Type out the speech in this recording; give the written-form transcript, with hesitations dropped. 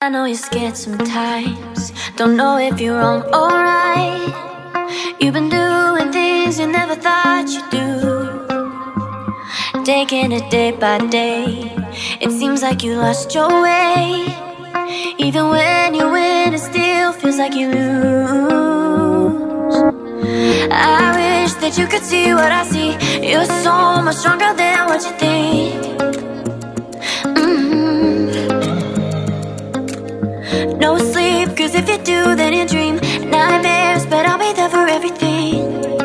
know you're scared sometimes, don't know if you're wrong or right. You've been doing things you never thought you'd do, taking it day by day. It seems like you lost your way. Even when you win, it still feels like you lose. I wish that you could see what I see. You're so much stronger than what you think. No sleep, cause if you do, then you dream nightmares, but I'll be there for everything.